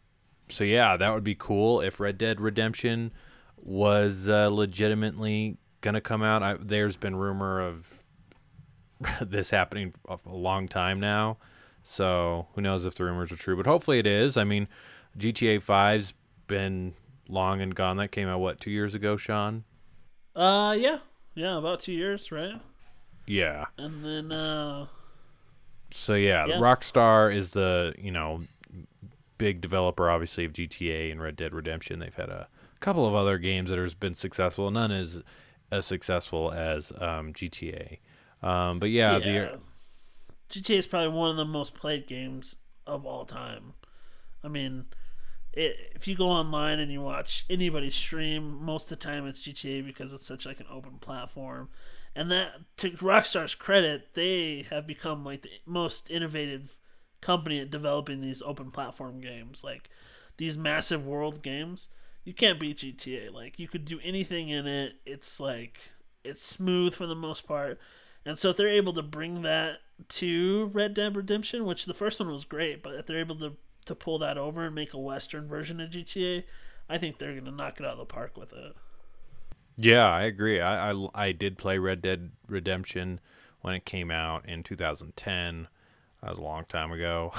So yeah, that would be cool if Red Dead Redemption was legitimately gonna come out. There's been rumor of this happening a long time now, so who knows if the rumors are true? But hopefully it is. I mean, GTA 5's been long and gone. That came out 2 years ago, Sean? Yeah, about 2 years, right? Yeah. And then So yeah, yeah. Rockstar is the big developer, obviously, of GTA and Red Dead Redemption. They've had a couple of other games that have been successful. None is as successful as GTA. But yeah, GTA is probably one of the most played games of all time. I mean, if you go online and you watch anybody stream, most of the time it's GTA because it's such like an open platform. And that, to Rockstar's credit, they have become like the most innovative company at developing these open platform games, like these massive world games. You can't beat GTA. Like, you could do anything in it. It's like, it's smooth for the most part. And so if they're able to bring that to Red Dead Redemption, which the first one was great, but if they're able to pull that over and make a Western version of GTA, I think they're going to knock it out of the park with it. Yeah, I agree. I did play Red Dead Redemption when it came out in 2010. That was a long time ago.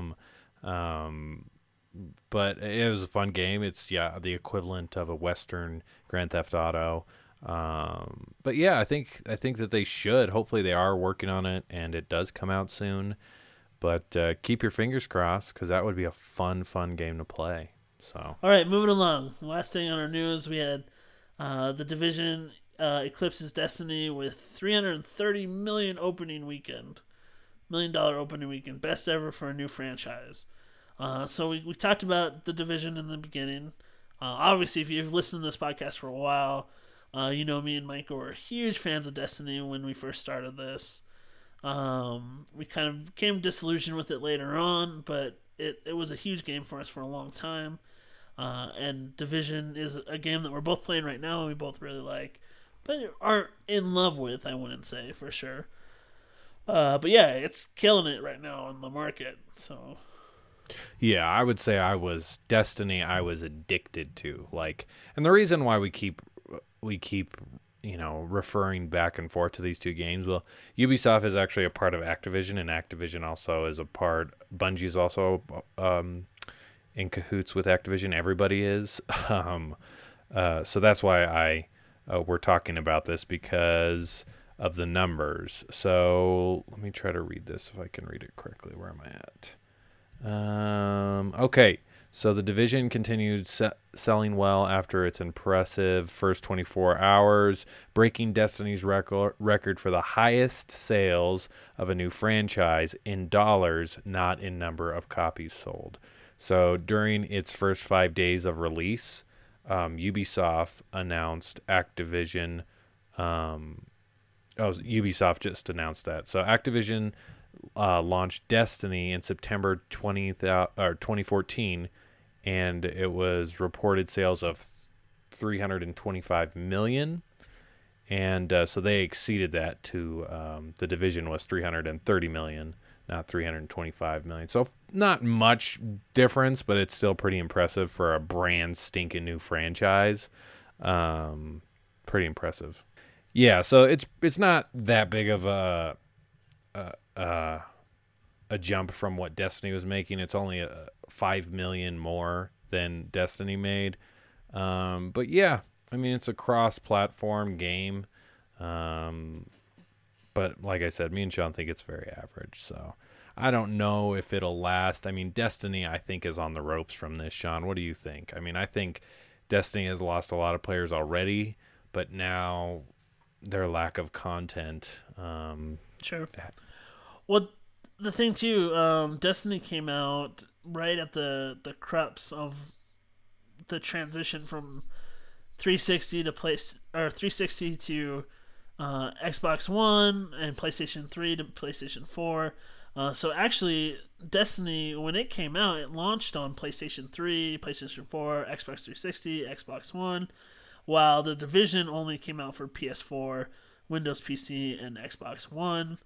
But it was a fun game. It's the equivalent of a Western Grand Theft Auto. But yeah, I think that they should. Hopefully, they are working on it, and it does come out soon. But keep your fingers crossed, because that would be a fun game to play. So, all right, moving along. Last thing on our news, we had The Division eclipses Destiny with $330 million opening weekend. $1 million opening weekend, best ever for a new franchise. So we talked about The Division in the beginning. Obviously, if you've listened to this podcast for a while, you know me and Michael were huge fans of Destiny when we first started this. We kind of became disillusioned with it later on, but it was a huge game for us for a long time. And Division is a game that we're both playing right now and we both really like, but aren't in love with, I wouldn't say, for sure. But yeah, it's killing it right now on the market. So yeah, I would say Destiny I was addicted to. Like, and the reason why we keep referring back and forth to these two games. Well, Ubisoft is actually a part of Activision, and Activision also is a part. Bungie's also in cahoots with Activision. Everybody is. So that's why we're talking about this, because of the numbers. So let me try to read this if I can read it correctly. Where am I at? Okay. So The Division continued selling well after its impressive first 24 hours, breaking Destiny's record for the highest sales of a new franchise in dollars, not in number of copies sold. So during its first 5 days of release, Ubisoft announced Activision. Ubisoft just announced that. So Activision launched Destiny in September 2014, and it was reported sales of 325 million, and so they exceeded that to The Division was 330 million, not 325 million. So not much difference, but it's still pretty impressive for a brand stinking new franchise. Pretty impressive. Yeah, so it's not that big of a jump from what Destiny was making. It's only 5 million more than Destiny made. But yeah, I mean, it's a cross-platform game. But like I said, me and Sean think it's very average. So I don't know if it'll last. I mean, Destiny, I think, is on the ropes from this. Sean, what do you think? I mean, I think Destiny has lost a lot of players already, but now their lack of content. Sure. Well, the thing too, Destiny came out right at the crux of the transition from 360 to 360 to Xbox One and PlayStation 3 to PlayStation 4. So actually, Destiny, when it came out, it launched on PlayStation 3, PlayStation 4, Xbox 360, Xbox One, while The Division only came out for PS4, Windows PC, and Xbox One.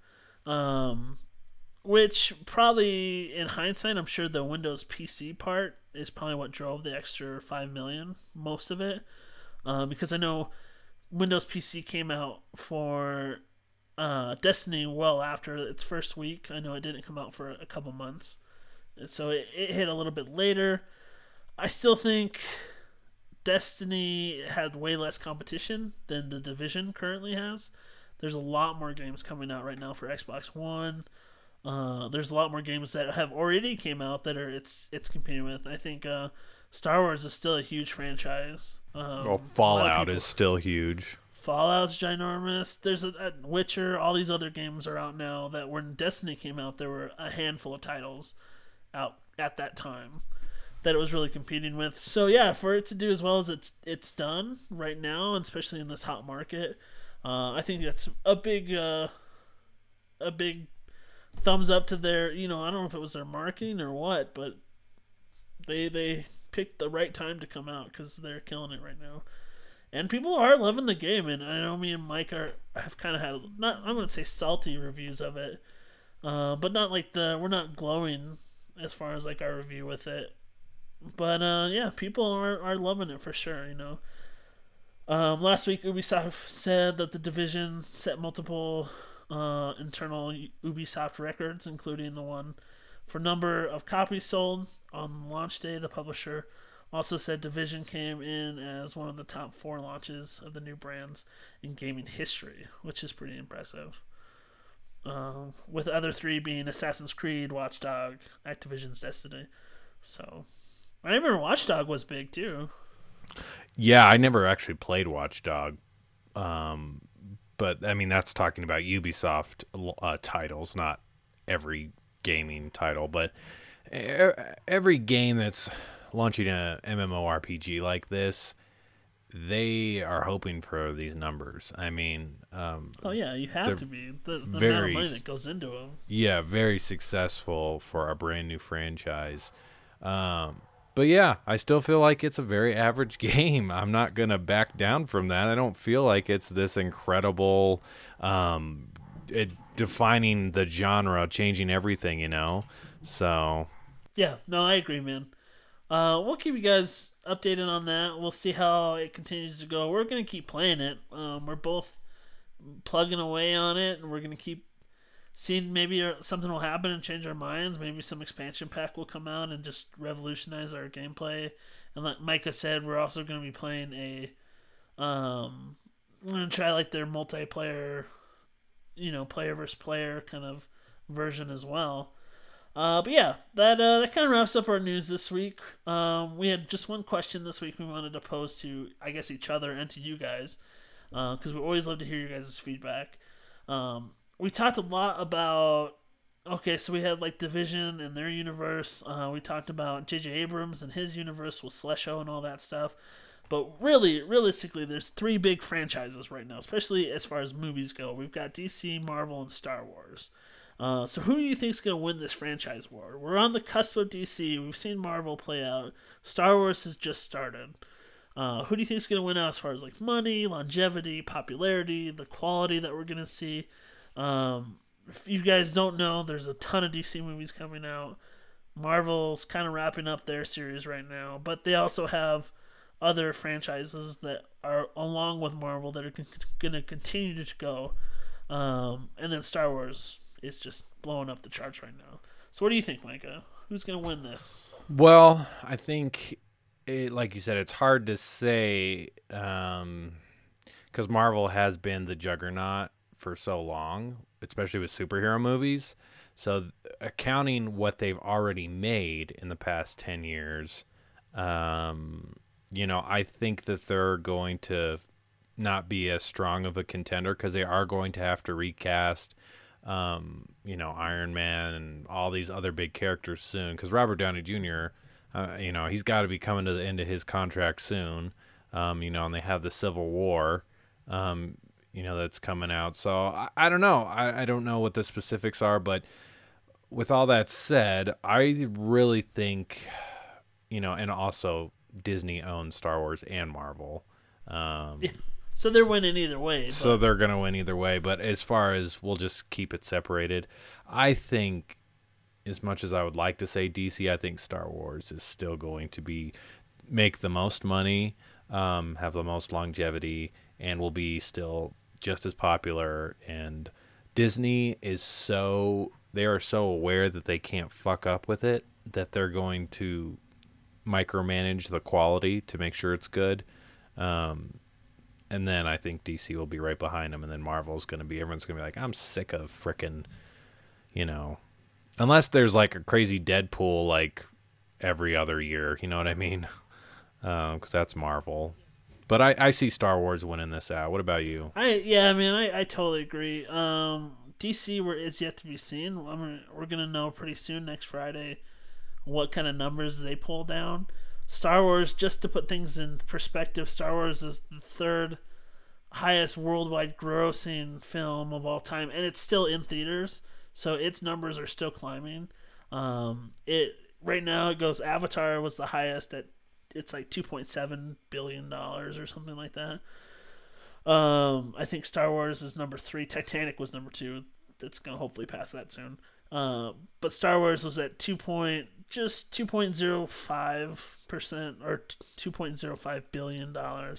Which probably, in hindsight, I'm sure the Windows PC part is probably what drove the extra 5 million, most of it. Because I know Windows PC came out for Destiny well after its first week. I know it didn't come out for a couple months, so it hit a little bit later. I still think Destiny had way less competition than the Division currently has. There's a lot more games coming out right now for Xbox One. There's a lot more games that have already came out that it's competing with. I think Star Wars is still a huge franchise. Well, Fallout is still huge. Fallout's ginormous. There's a Witcher. All these other games are out now that when Destiny came out, there were a handful of titles out at that time that it was really competing with. So yeah, for it to do as well as it's done right now, and especially in this hot market, I think that's a big thumbs up to their. I don't know if it was their marketing or what, but they picked the right time to come out because they're killing it right now. And people are loving the game, and I know me and Mike have kind of had I'm going to say salty reviews of it, but not like we're not glowing as far as like our review with it. But yeah, people are loving it for sure. Last week Ubisoft said that the Division set multiple internal Ubisoft records, including the one for number of copies sold on launch day. The publisher also said Division came in as one of the top 4 launches of the new brands in gaming history, which is pretty impressive. With the other 3 being Assassin's Creed, Watch Dogs, Activision's Destiny. So, I remember Watch Dogs was big too. Yeah, I never actually played Watch Dogs. But, I mean, that's talking about Ubisoft titles, not every gaming title. But every game that's launching a MMORPG like this, they are hoping for these numbers. I mean, oh yeah, you have to be the amount of money that goes into them. Yeah, very successful for a brand new franchise. But yeah, I still feel like it's a very average game. I'm not gonna back down from that. I don't feel like it's this incredible, defining the genre, changing everything. So yeah, no, I agree, man. We'll keep you guys updated on that. We'll see how it continues to go. We're going to keep playing it. We're both plugging away on it, and we're going to keep seeing maybe something will happen and change our minds. Maybe some expansion pack will come out and just revolutionize our gameplay. And like Micah said, we're also going to be playing we're going to try like their multiplayer, player versus player kind of version as well. But yeah, that kind of wraps up our news this week. We had just one question this week we wanted to pose to, I guess, each other and to you guys, because we always love to hear your guys' feedback. We talked a lot about, so we had like Division and their universe. We talked about J.J. Abrams and his universe with Slasho and all that stuff. But really, realistically, there's 3 big franchises right now, especially as far as movies go. We've got DC, Marvel, and Star Wars. So who do you think is going to win this franchise war? We're on the cusp of DC. We've seen Marvel play out. Star Wars has just started. Who do you think is going to win out as far as like money, longevity, popularity, the quality that we're going to see? If you guys don't know, there's a ton of DC movies coming out. Marvel's kind of wrapping up their series right now, but they also have other franchises that are along with Marvel that are going to continue to go. And then Star Wars is just blowing up the charts right now. So what do you think, Micah? Who's going to win this? Well, I think, like you said, it's hard to say because Marvel has been the juggernaut for so long, especially with superhero movies. So accounting what they've already made in the past 10 years, I think that they're going to not be as strong of a contender because they are going to have to recast Iron Man and all these other big characters soon, because Robert Downey Jr., he's got to be coming to the end of his contract soon, and they have the Civil War, that's coming out. So I don't know. I don't know what the specifics are, but with all that said, I really think, and also Disney owns Star Wars and Marvel. So they're winning either way. So they're going to win either way. But as far as we'll just keep it separated, I think as much as I would like to say DC, I think Star Wars is still going to make the most money, have the most longevity, and will be still just as popular. And Disney they are so aware that they can't fuck up with it, that they're going to micromanage the quality to make sure it's good. And then I think DC will be right behind them, and then Marvel's going to be, everyone's going to be like, I'm sick of frickin', unless there's like a crazy Deadpool like every other year, you know what I mean? Because that's Marvel. But I see Star Wars winning this out. What about you? I totally agree. DC is yet to be seen. We're going to know pretty soon, next Friday, what kind of numbers they pull down. Star Wars, just to put things in perspective, Star Wars is the third highest worldwide grossing film of all time, and it's still in theaters, so its numbers are still climbing. Right now it goes, Avatar was the highest at, it's like $2.7 billion or something like that. I think Star Wars is number 3. Titanic was number 2. That's going to hopefully pass that soon. But Star Wars was at 2.05% or $2.05 billion.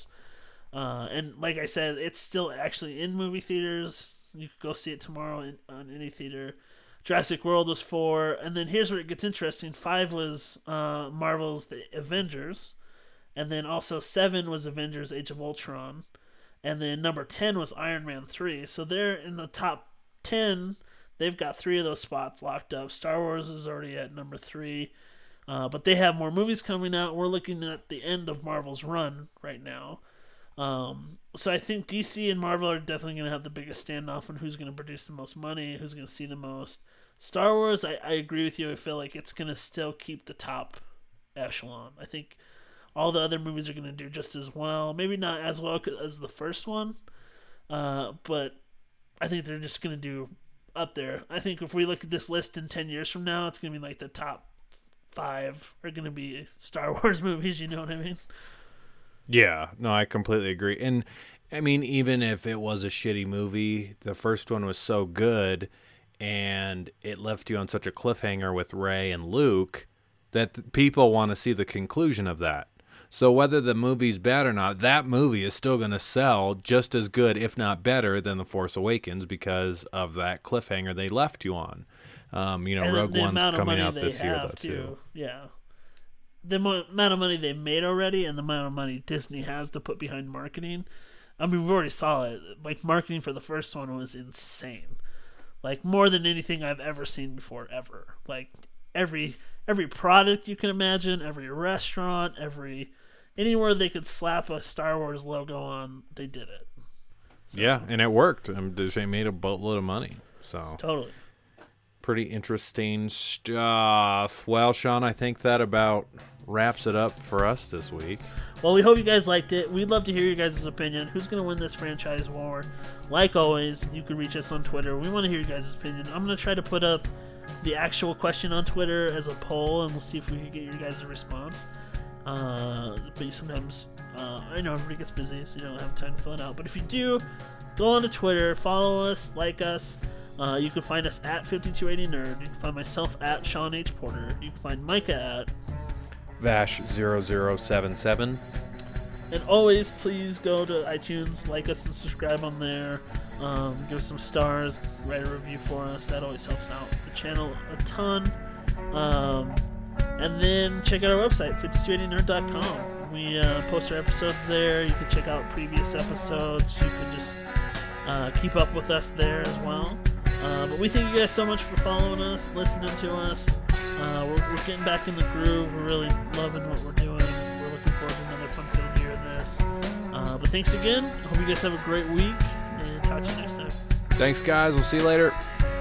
And like I said, it's still actually in movie theaters. You could go see it tomorrow on any theater. Jurassic World was 4. And then here's where it gets interesting. 5 was Marvel's The Avengers. And then also 7 was Avengers Age of Ultron. And then number 10 was Iron Man 3. So they're in the top 10. They've got 3 of those spots locked up. Star Wars is already at number 3. But they have more movies coming out. We're looking at the end of Marvel's run right now. So I think DC and Marvel are definitely going to have the biggest standoff on who's going to produce the most money, who's going to see the most. Star Wars, I agree with you. I feel like it's going to still keep the top echelon. I think all the other movies are going to do just as well. Maybe not as well as the first one, but I think they're just going to do up there. I think if we look at this list in 10 years from now, it's going to be like the top 5 are going to be Star Wars movies, you know what I mean? Yeah, no, I completely agree. And I mean, even if it was a shitty movie, the first one was so good and it left you on such a cliffhanger with Rey and Luke that people want to see the conclusion of that. So whether the movie's bad or not, that movie is still going to sell just as good, if not better, than The Force Awakens because of that cliffhanger they left you on. Rogue One's coming out this year, though, too. Yeah. The amount of money they made already and the amount of money Disney has to put behind marketing. I mean, we already saw it. Like, marketing for the first one was insane. Like, more than anything I've ever seen before, ever. Like, every product you can imagine, every restaurant, anywhere they could slap a Star Wars logo on, they did it. So, yeah, and it worked. They made a boatload of money. So totally. Pretty interesting stuff. Well, Sean, I think that about wraps it up for us this week. Well, we hope you guys liked it. We'd love to hear your guys' opinion. Who's going to win this franchise war? Like always, you can reach us on Twitter. We want to hear your guys' opinion. I'm going to try to put up the actual question on Twitter as a poll, and we'll see if we can get your guys' response. But sometimes, I know everybody gets busy, so you don't have time to fill it out. But if you do, go on to Twitter, follow us, like us. You can find us at 5280nerd. You can find myself at Sean H. Porter. You can find Micah at Vash0077. And always, please go to iTunes, like us and subscribe on there. Give us some stars, write a review for us. That always helps out the channel a ton. And then check out our website, 5280nerd.com. We post our episodes there. You can check out previous episodes. You can just keep up with us there as well. But we thank you guys so much for following us, listening to us. We're getting back in the groove. We're really loving what we're doing. We're looking forward to another fun-filled year of this. But thanks again. I hope you guys have a great week, and talk to you next time. Thanks, guys. We'll see you later.